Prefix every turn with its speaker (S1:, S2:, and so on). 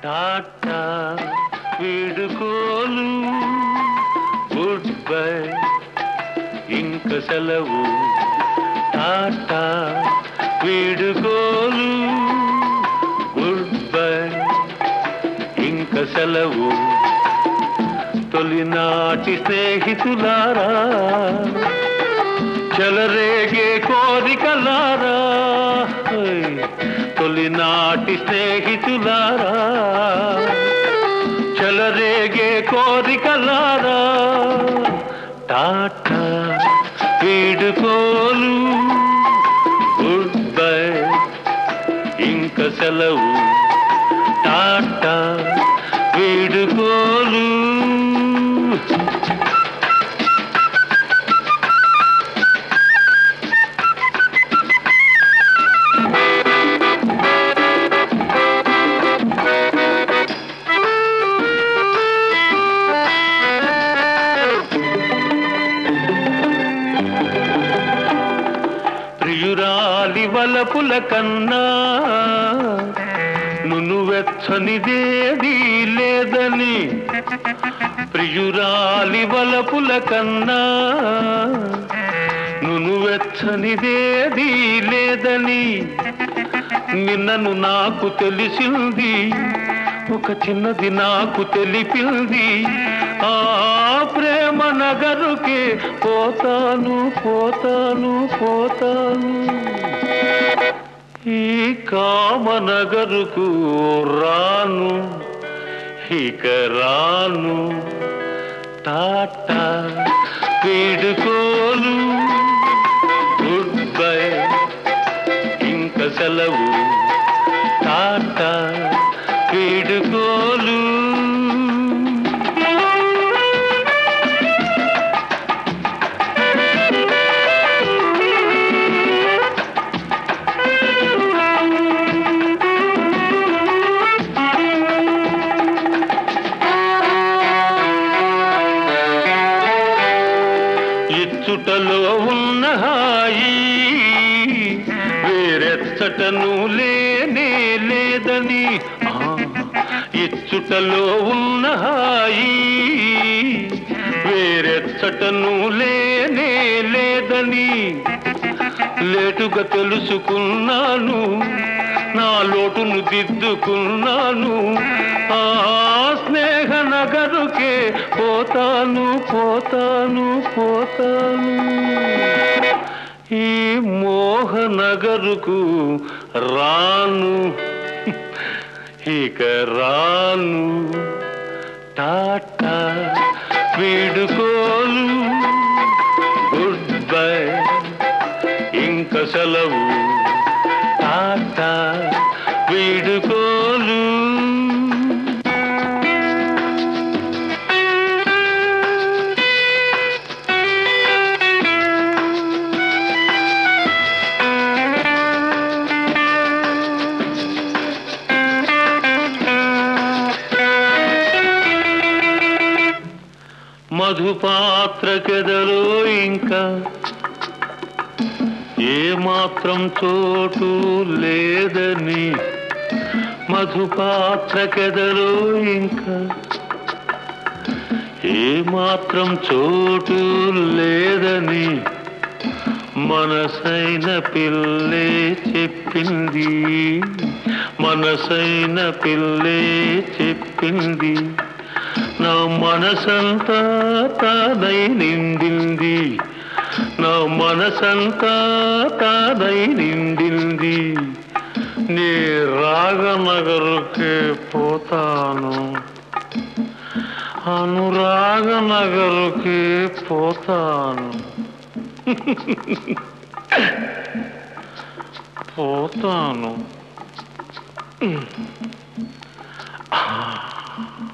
S1: టాటా వీడుకోలు goodbye ఇంక సెలవు టాటా వీడుకోలు గుడ్ బై ఇంక సెలవు తొలినాటి స్నేహితులారా చెలరేగే కోరికలారా తొలినాటి స్నేహితులారా చెలరేగే కోరికలారా టాటా వీడుకోలు గుడ్ బై ఇంక సెలవు టాటా వీడుకోలు ప్రియురాలి వలపుల కన్నా నును వెచ్చనిదేదీ లేదని ప్రియురాలి వలపుల కన్నా నును వెచ్చనిదేదీ లేదని నిన్నను నాకు తెలిసింది ఒక చిన్నది నాకు తెలిపింది ఆ ప్రేమ నగరుకే పోతాను పోతాను పోతాను ఈ కామనగరుకు రాను ఇక రాను టాటా వీడుకోలు గుడ్ బై ఇంక సెలవు టాటా వీడుకోలు ఇచ్చుటలో ఉన్న హాయి వేరెచ్చటను లేనే లేదని ఇచ్చుటలో ఉన్న హాయి వేరెచ్చటను లేనే లేదని లేటుగా తెలుసుకున్నాను నా లోటును దిద్దుకున్నాను ఆ స్నేహ నగరుకే పోతాను పోతాను పోతాను ఈ మోహ నగరుకు రాను ఇక రాను టాటా వీడుకోలు గుడ్ బై ఇంక సెలవు టాటా వీడుకోలు మధుపాత్రకెదలో ఇంకా ఏమాత్రం చోటు లేదని మధుపాత్రకెదలో ఇంకా ఏమాత్రం చోటు లేదని మనసైన పిల్లే చెప్పింది మనసైన పిల్లే చెప్పింది నా మనసంతా తానై నిండింది నా మనసంతా తానై నిండింది నీ రాగనగరుకే పోతాను అనురాగనగరుకే పోతాను పోతాను